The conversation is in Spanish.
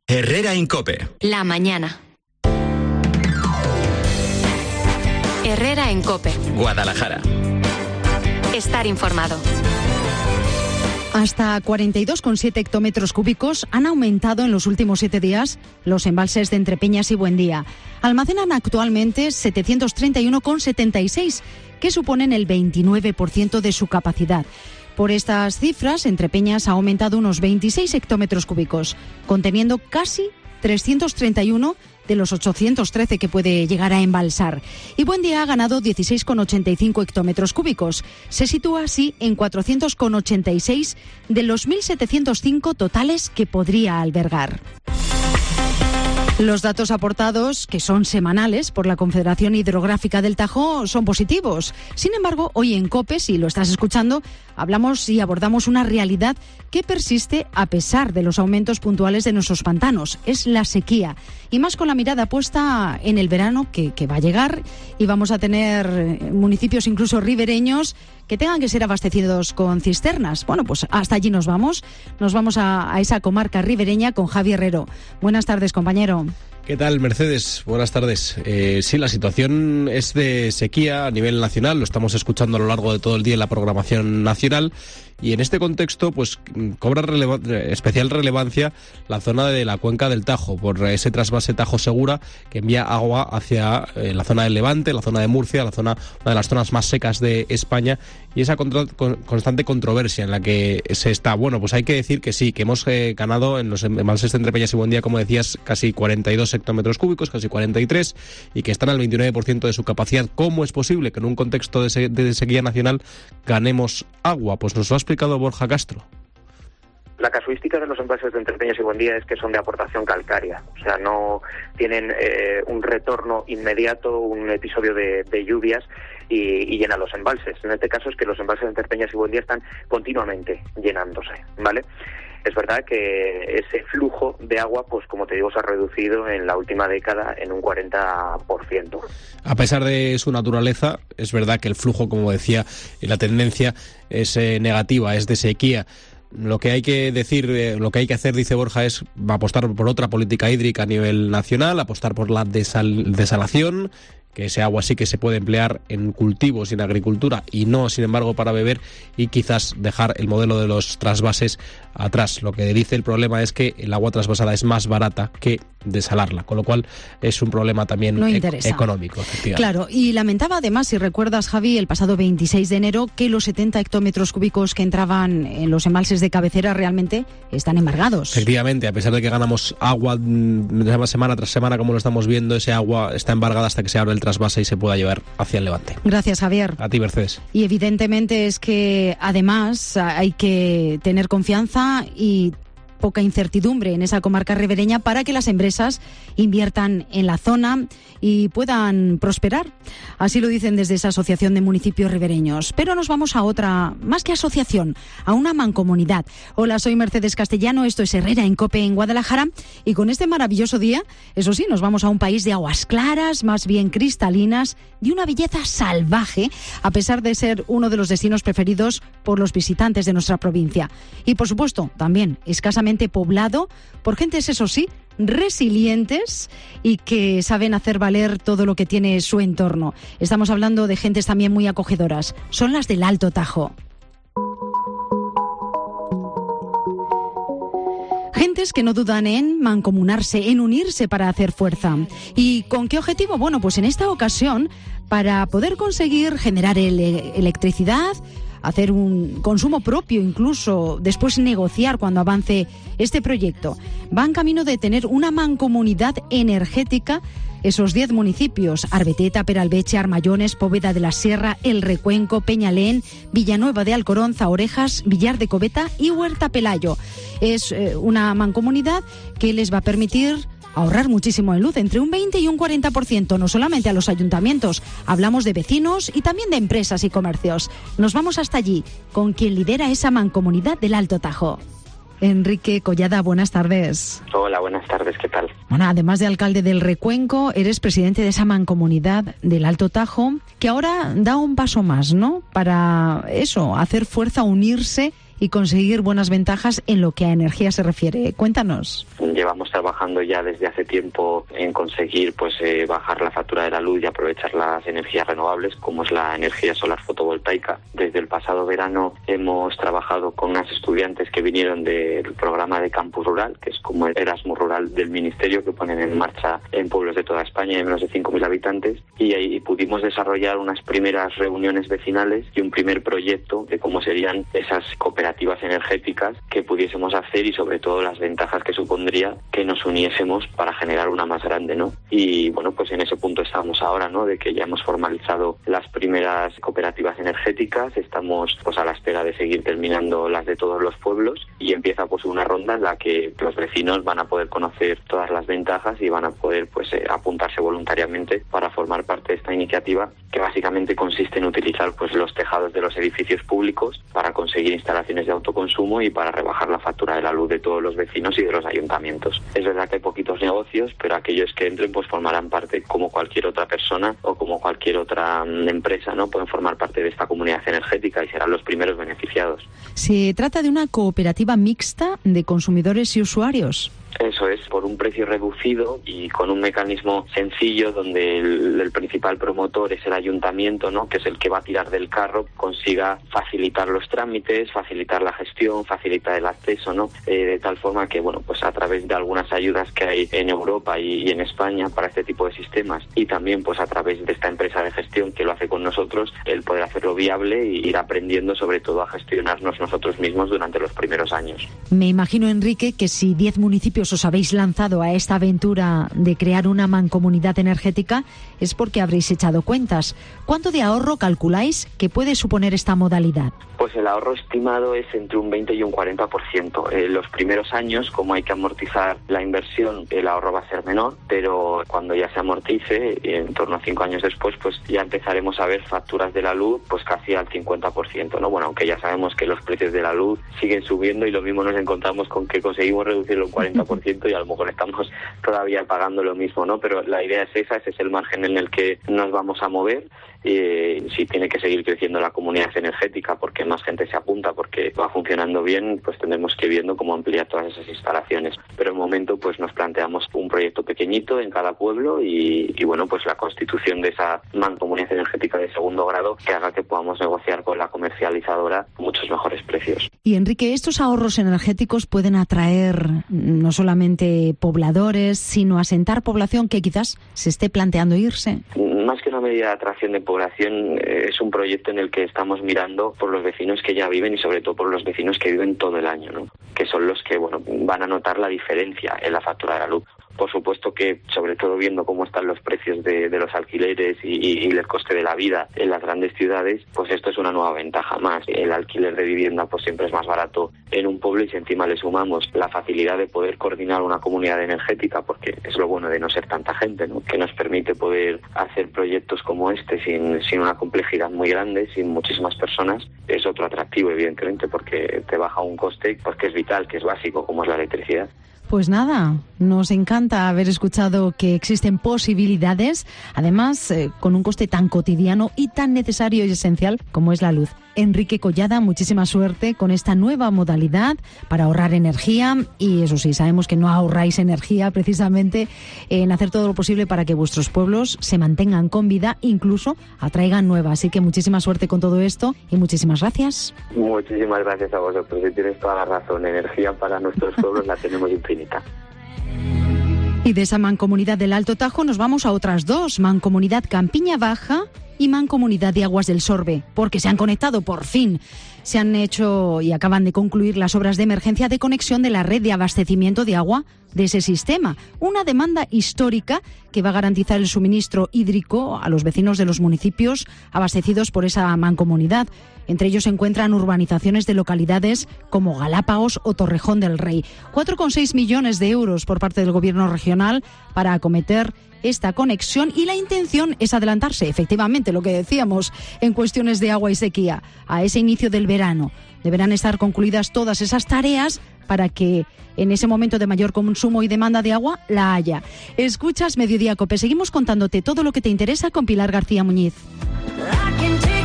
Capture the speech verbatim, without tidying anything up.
Herrera en COPE. La mañana. Herrera en COPE. Guadalajara. Estar informado. Hasta cuarenta y dos coma siete hectómetros cúbicos han aumentado en los últimos siete días los embalses de Entrepeñas y Buendía. Almacenan actualmente setecientos treinta y uno coma setenta y seis, que suponen el veintinueve por ciento de su capacidad. Por estas cifras, Entrepeñas ha aumentado unos veintiséis hectómetros cúbicos, conteniendo casi trescientos treinta y uno de los ochocientos trece que puede llegar a embalsar. Y Buendía ha ganado dieciséis coma ochenta y cinco hectómetros cúbicos. Se sitúa así en cuatrocientos coma ochenta y seis de los mil setecientos cinco totales que podría albergar. Los datos aportados, que son semanales por la Confederación Hidrográfica del Tajo, son positivos. Sin embargo, hoy en COPE, si lo estás escuchando, hablamos y abordamos una realidad que persiste a pesar de los aumentos puntuales de nuestros pantanos. Es la sequía. Y más con la mirada puesta en el verano que, que va a llegar, y vamos a tener municipios incluso ribereños que tengan que ser abastecidos con cisternas. Bueno, pues hasta allí nos vamos. Nos vamos a, a esa comarca ribereña con Javi Herrero. Buenas tardes, compañero. ¿Qué tal, Mercedes? Buenas tardes. Eh, sí, la situación es de sequía a nivel nacional, lo estamos escuchando a lo largo de todo el día en la programación nacional, y en este contexto pues cobra releva- especial relevancia la zona de la cuenca del Tajo, por ese trasvase Tajo Segura que envía agua hacia eh, la zona del Levante, la zona de Murcia, la zona, una de las zonas más secas de España, y esa contra- con, constante controversia en la que se está. Bueno, pues hay que decir que sí, que hemos eh, ganado en los embalses de Entrepeñas y Buendía, como decías, casi cuarenta y dos hectómetros cúbicos, casi cuarenta y tres, y que están al veintinueve por ciento de su capacidad. ¿Cómo es posible que en un contexto de, se- de sequía nacional ganemos agua? Pues nos lo ha explicado Borja Castro. La casuística de los embalses de Entrepeñas y Buendía es que son de aportación calcárea, o sea, no tienen eh, un retorno inmediato, un episodio de, de lluvias y, y llenan los embalses. En este caso es que los embalses de Entrepeñas y Buendía están continuamente llenándose, ¿vale? Es verdad que ese flujo de agua, pues como te digo, se ha reducido en la última década en un cuarenta por ciento. A pesar de su naturaleza, es verdad que el flujo, como decía, la tendencia es eh, negativa, es de sequía. Lo que hay que decir, eh, lo que hay que hacer, dice Borja, es apostar por otra política hídrica a nivel nacional, apostar por la desal- desalación, que ese agua sí que se puede emplear en cultivos y en agricultura y no, sin embargo, para beber, y quizás dejar el modelo de los trasvases atrás. Lo que dice el problema es que el agua trasvasada es más barata que desalarla, con lo cual es un problema también no e- interesa. económico, efectivamente. Claro, y lamentaba además, si recuerdas, Javi, el pasado veintiséis de enero, que los setenta hectómetros cúbicos que entraban en los embalses de cabecera realmente están embargados. Efectivamente, a pesar de que ganamos agua mm, semana tras semana, como lo estamos viendo, ese agua está embargada hasta que se abre el trasvase y se pueda llevar hacia el Levante. Gracias, Javier. A ti, Mercedes. Y evidentemente es que además hay que tener confianza y poca incertidumbre en esa comarca ribereña para que las empresas inviertan en la zona y puedan prosperar. Así lo dicen desde esa asociación de municipios ribereños. Pero nos vamos a otra, más que asociación, a una mancomunidad. Hola, soy Mercedes Castellano, esto es Herrera en COPE en Guadalajara, y con este maravilloso día, eso sí, nos vamos a un país de aguas claras, más bien cristalinas, de una belleza salvaje, a pesar de ser uno de los destinos preferidos por los visitantes de nuestra provincia. Y por supuesto, también escasamente poblado por gentes, eso sí, resilientes y que saben hacer valer todo lo que tiene su entorno. Estamos hablando de gentes también muy acogedoras. Son las del Alto Tajo. Gentes que no dudan en mancomunarse, en unirse para hacer fuerza. ¿Y con qué objetivo? Bueno, pues en esta ocasión, para poder conseguir generar ele- electricidad, hacer un consumo propio, incluso después negociar cuando avance este proyecto. Van camino de tener una mancomunidad energética. Esos diez municipios: Arbeteta, Peralbeche, Armayones, Póveda de la Sierra, El Recuenco, Peñalén, Villanueva de Alcoronza, Orejas, Villar de Coveta y Huerta Pelayo. Es eh, una mancomunidad que les va a permitir ahorrar muchísimo en luz, entre un veinte y un cuarenta por ciento, no solamente a los ayuntamientos, hablamos de vecinos y también de empresas y comercios. Nos vamos hasta allí, con quien lidera esa mancomunidad del Alto Tajo. Enrique Collada, buenas tardes. Hola, buenas tardes, ¿qué tal? Bueno, además de alcalde del Recuenco, eres presidente de esa mancomunidad del Alto Tajo, que ahora da un paso más, ¿no? Para eso, hacer fuerza, unirse y conseguir buenas ventajas en lo que a energía se refiere. Cuéntanos. Llevamos trabajando ya desde hace tiempo en conseguir pues eh, bajar la factura de la luz y aprovechar las energías renovables, como es la energía solar fotovoltaica. Desde el pasado verano hemos trabajado con unas estudiantes que vinieron del programa de Campus Rural, que es como el Erasmus Rural del Ministerio, que ponen en marcha en pueblos de toda España de menos de cinco mil habitantes, y ahí pudimos desarrollar unas primeras reuniones vecinales y un primer proyecto de cómo serían esas cooperativas energéticas que pudiésemos hacer y sobre todo las ventajas que supondría que nos uniésemos para generar una más grande, ¿no? Y bueno, pues en ese punto estamos ahora, ¿no? De que ya hemos formalizado las primeras cooperativas energéticas, estamos pues a la espera de seguir terminando las de todos los pueblos y empieza pues una ronda en la que los vecinos van a poder conocer todas las ventajas y van a poder pues eh, apuntarse voluntariamente para formar parte de esta iniciativa, que básicamente consiste en utilizar pues los tejados de los edificios públicos para conseguir instalaciones de autoconsumo y para rebajar la factura de la luz de todos los vecinos y de los ayuntamientos. Es verdad que hay poquitos negocios, pero aquellos que entren pues formarán parte como cualquier otra persona o como cualquier otra um, empresa, ¿no? Pueden formar parte de esta comunidad energética y serán los primeros beneficiados. Se trata de una cooperativa mixta de consumidores y usuarios. Eso es, por un precio reducido y con un mecanismo sencillo donde el, el principal promotor es el ayuntamiento, ¿no? Que es el que va a tirar del carro, consiga facilitar los trámites, facilitar la gestión, facilitar el acceso, ¿no? Eh, de tal forma que, bueno, pues a través de algunas ayudas que hay en Europa y, y en España para este tipo de sistemas y también pues a través de esta empresa de gestión que lo hace con nosotros, el poder hacerlo viable y ir aprendiendo sobre todo a gestionarnos nosotros mismos durante los primeros años. Me imagino, Enrique, que si diez municipios os habéis lanzado a esta aventura de crear una mancomunidad energética es porque habréis echado cuentas. ¿Cuánto de ahorro calculáis que puede suponer esta modalidad? Pues el ahorro estimado es entre un veinte y un cuarenta por ciento. En los primeros años, como hay que amortizar la inversión, el ahorro va a ser menor, pero cuando ya se amortice, en torno a cinco años después, pues ya empezaremos a ver facturas de la luz pues casi al cincuenta por ciento, ¿no? Bueno, aunque ya sabemos que los precios de la luz siguen subiendo y lo mismo nos encontramos con que conseguimos reducirlo un cuarenta por ciento y a lo mejor estamos todavía pagando lo mismo, ¿no? Pero la idea es esa, ese es el margen en el que nos vamos a mover. Y si tiene que seguir creciendo la comunidad energética porque más gente se apunta, porque va funcionando bien, pues tendremos que ir viendo cómo ampliar todas esas instalaciones. Pero de momento pues nos planteamos un proyecto pequeñito en cada pueblo y, y bueno, pues la constitución de esa mancomunidad energética de segundo grado que haga que podamos negociar con la comercializadora muchos mejores precios. Y Enrique, estos ahorros energéticos pueden atraer no solamente pobladores, sino asentar población que quizás se esté planteando irse. Más que una medida de atracción de población, eh, es un proyecto en el que estamos mirando por los vecinos que ya viven y sobre todo por los vecinos que viven todo el año, ¿no? Que son los que, bueno, van a notar la diferencia en la factura de la luz. Por supuesto que, sobre todo viendo cómo están los precios de, de los alquileres y, y, y el coste de la vida en las grandes ciudades, pues esto es una nueva ventaja más. El alquiler de vivienda pues siempre es más barato en un pueblo y si encima le sumamos la facilidad de poder coordinar una comunidad energética, porque es lo bueno de no ser tanta gente, ¿no? Que nos permite poder hacer proyectos como este sin, sin una complejidad muy grande, sin muchísimas personas, es otro atractivo evidentemente porque te baja un coste pues que es vital, que es básico, como es la electricidad. Pues nada, nos encanta haber escuchado que existen posibilidades, además eh, con un coste tan cotidiano y tan necesario y esencial como es la luz. Enrique Collada, muchísima suerte con esta nueva modalidad para ahorrar energía y eso sí, sabemos que no ahorráis energía precisamente en hacer todo lo posible para que vuestros pueblos se mantengan con vida, incluso atraigan nuevas. Así que muchísima suerte con todo esto y muchísimas gracias. Muchísimas gracias a vosotros y tienes toda la razón, energía para nuestros pueblos la tenemos infinita. Y de esa mancomunidad del Alto Tajo nos vamos a otras dos, Mancomunidad Campiña Baja y Mancomunidad de Aguas del Sorbe, porque se han conectado por fin. Se han hecho y acaban de concluir las obras de emergencia de conexión de la red de abastecimiento de agua de ese sistema. Una demanda histórica que va a garantizar el suministro hídrico a los vecinos de los municipios abastecidos por esa mancomunidad. Entre ellos se encuentran urbanizaciones de localidades como Galápagos o Torrejón del Rey. cuatro coma seis millones de euros por parte del gobierno regional para acometer esta conexión y la intención es adelantarse, efectivamente, lo que decíamos en cuestiones de agua y sequía, a ese inicio del verano. Deberán estar concluidas todas esas tareas para que en ese momento de mayor consumo y demanda de agua la haya. Escuchas Mediodía Cope, seguimos contándote todo lo que te interesa con Pilar García Muñiz.